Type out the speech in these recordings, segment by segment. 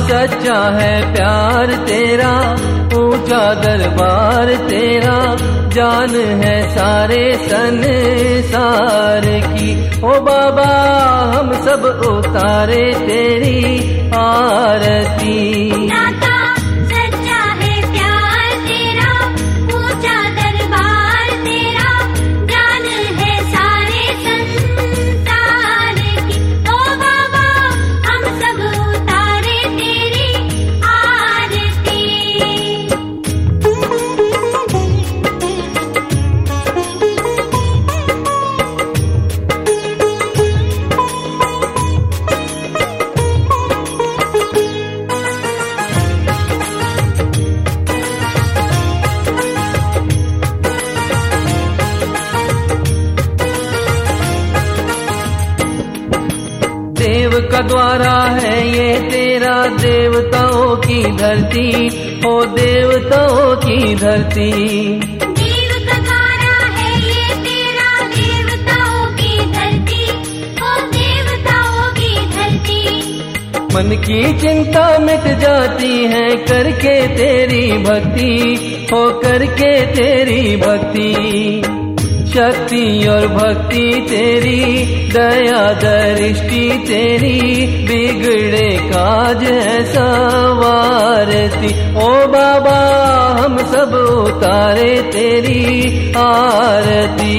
सच्चा है प्यार तेरा, ऊंचा दरबार तेरा, जान है सारे संसार की। ओ बाबा हम सब उतारे तेरी आरती। देव का द्वारा है ये तेरा, देवताओं की धरती, ओ देवताओं की धरती। देव का द्वारा है ये तेरा, देवताओं की धरती, ओ देवताओं की धरती। मन की चिंता मिट जाती है करके तेरी भक्ति, हो करके तेरी भक्ति। शक्ति और भक्ति तेरी, दया दृष्टि तेरी, बिगड़े काज है सवारती। ओ बाबा हम सब उतारे तेरी आरती।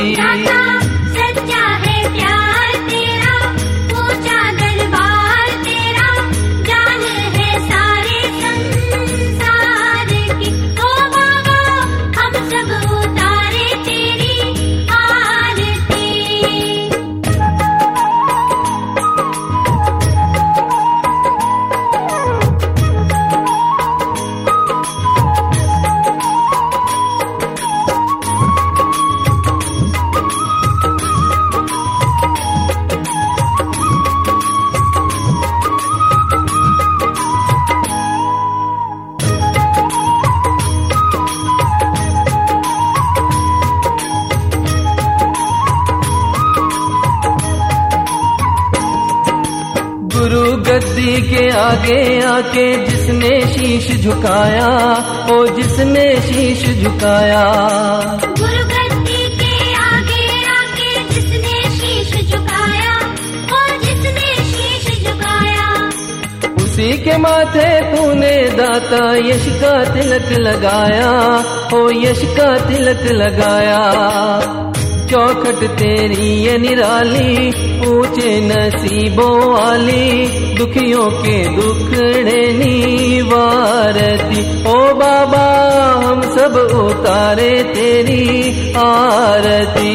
गुरु गद्दी के आगे आके जिसने शीश झुकाया, ओ जिसने शीश झुकाया। गुरु गद्दी के आगे आके जिसने शीश झुकाया, ओ जिसने शीश झुकाया। उसी के माथे तूने दाता यश का तिलक लगाया, ओ यश का तिलक लगाया। चौखट तेरी ये निराली, ऊंचे नसीबों वाली, दुखियों के दुखड़े निवारती। ओ बाबा हम सब उतारे तेरी आरती।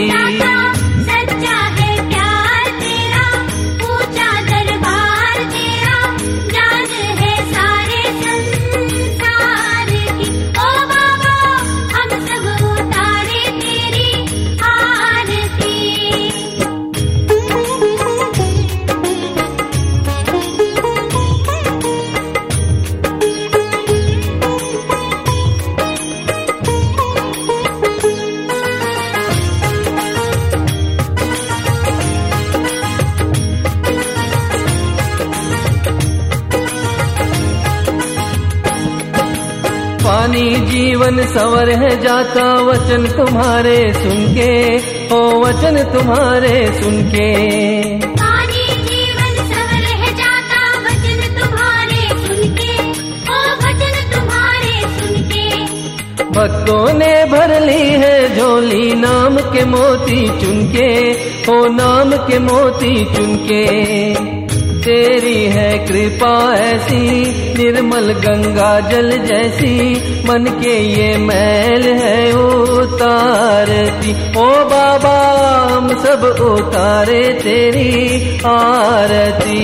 पानी जीवन संवर है जाता, वचन तुम्हारे सुन के, ओ वचन तुम्हारे सुन के। पानी जीवन संवर है जाता, वचन तुम्हारे सुन के, ओ वचन तुम्हारे सुन के। भक्तों ने भर ली है झोली, नाम के मोती चुन के, ओ नाम के मोती चुन के। तेरी है कृपा ऐसी, निर्मल गंगा जल जैसी, मन के ये मैल है उतारती। ओ बाबा हम सब उतारे तेरी आरती।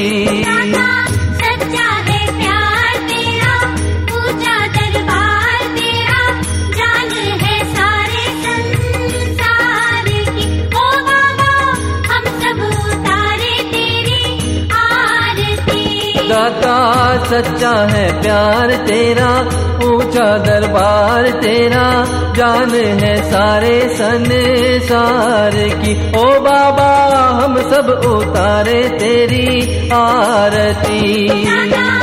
दाता सच्चा है प्यार तेरा, ऊंचा दरबार तेरा, जान है सारे संसार की। ओ बाबा हम सब उतारे तेरी आरती।